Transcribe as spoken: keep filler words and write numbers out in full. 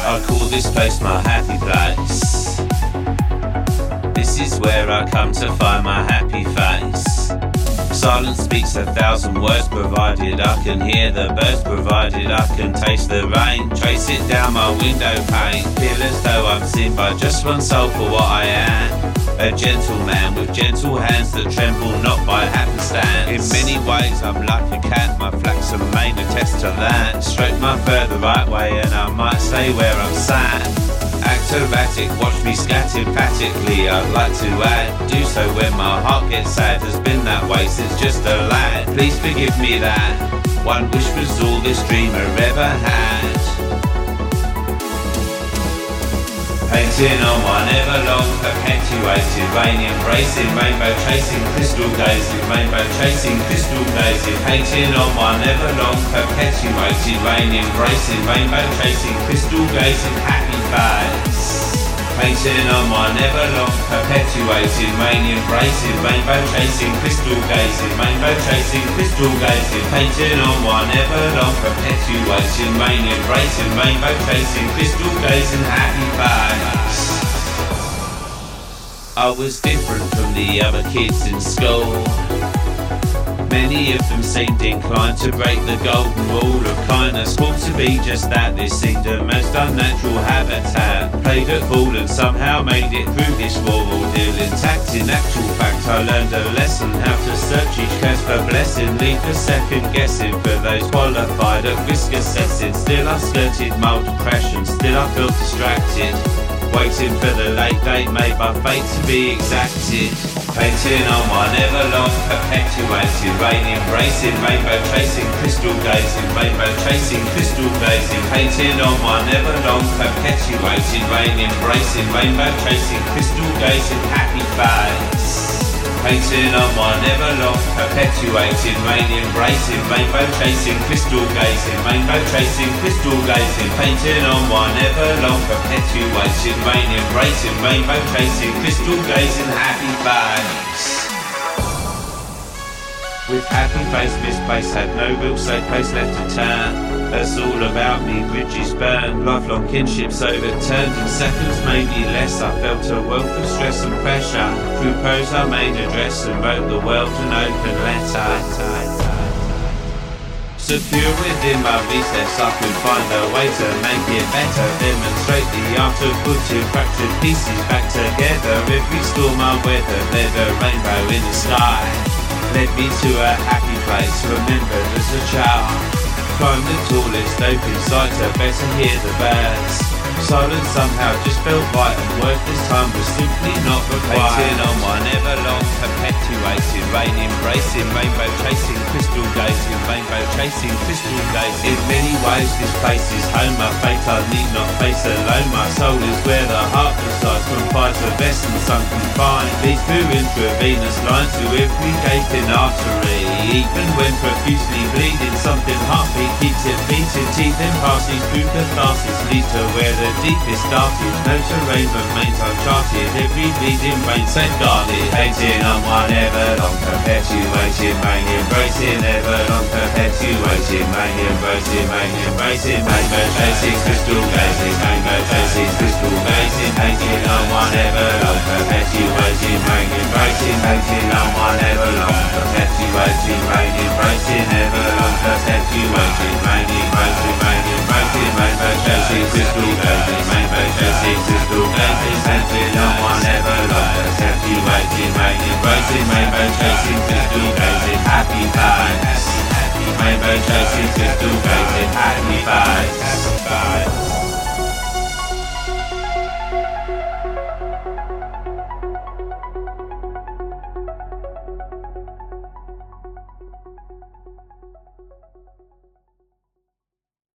I call this place my happy place. This is where I come to find my happy face. Silence speaks a thousand words, provided I can hear the birds, provided I can taste the rain. Trace it down my window pane, feel as though I'm seen by just one soul for what I am. A gentleman with gentle hands that tremble not by happenstance. In many ways I'm like a cat, my flax and mane attest to that. Stroke my fur the right way and I might stay where I'm sat. Act erratic, watch me scat emphatically, I'd like to add. Do so when my heart gets sad, has been that way since just a lad. Please forgive me that one wish was all this dreamer ever had. Painting on one ever-long, perpetuated, rain embracing, rainbow chasing, crystal gazing, rainbow chasing, crystal gazing. Painting on one ever-long, perpetuated, rain embracing, rainbow chasing, crystal gazing, happy face. Painting on one ever-long, perpetuated, rain embracing, rainbow chasing, crystal gazing, rainbow chasing, crystal gazing. Painting on one ever-long, perpetuated, rain embracing, rainbow chasing, crystal gazing, happy face. I was different from the other kids in school. Many of them seemed inclined to break the golden rule of kindness. Thought to be just that, this seemed a most unnatural habitat. Played at ball and somehow made it through this raw ordeal intact. In actual fact I learned a lesson, how to search each curse for blessing. Leave for second guessing for those qualified at risk assessing. Still I skirted mild depression, still I felt distracted, waiting for the late date made by fate to be exacted. Painting on one ever-long, perpetuated, rain embracing, rainbow chasing, crystal gazing, rainbow chasing, crystal gazing. Painting on one ever-long, perpetuated, rain embracing, rainbow chasing, crystal gazing, happy face. Painting on one ever-long, perpetuated, rain embracing, rainbow chasing, crystal gazing, rainbow chasing, crystal gazing. Painting on one ever-long, perpetuated, rain embracing, rainbow chasing, crystal gazing, happy face. With happy face misplaced, had no real safe place left to turn. That's all about me, bridges burned, lifelong kinships overturned. In seconds, maybe less, I felt a wealth of stress and pressure. Through prose I made a dress and wrote the world an open letter. Secure within my recess, I could find a way to make it better. Demonstrate the art of putting fractured pieces back together. Every storm I weathered led a rainbow in the sky, led me to a happy place, remembered as a child. Climbed the tallest open sight to better hear the birds. Silence somehow just felt right, and words this time was simply not required. Painting on one ever-long, perpetuated, rain embracing, rainbow chasing, crystal gazing, rainbow chasing, crystal gazing. In many ways this place is home, my fate I need not face alone. My soul is where the heart resides, comprised of essence unconfined. Leads through intravenous lines to every gaping artery. Even when profusely bleeding, something heartbeat keeps it beating. Teeth and passes through catharsis leads to where the deepest started. No terrain remains uncharted, every bleeding rain safeguarded. Painting on one ever-long, perpetuated, rain embracing, ever-long, perpetuated, rain embracing, rain embracing, rainbow chasing, crystal gazing, rainbow chasing, crystal gazing. Painting on one ever-long, perpetuated, rain embracing, painting on one ever-long, perpetuated, rain embracing, ever-long, perpetuated, rain embracing, rain embracing, rainbow chasing, crystal gazing, rainbow chasing, crystal gazing. Painting on one ever-long, perpetuated, rain embracing, rainbow chasing, crystal gazing, happy face. Rainbow chasing, crystal gazing, happy face.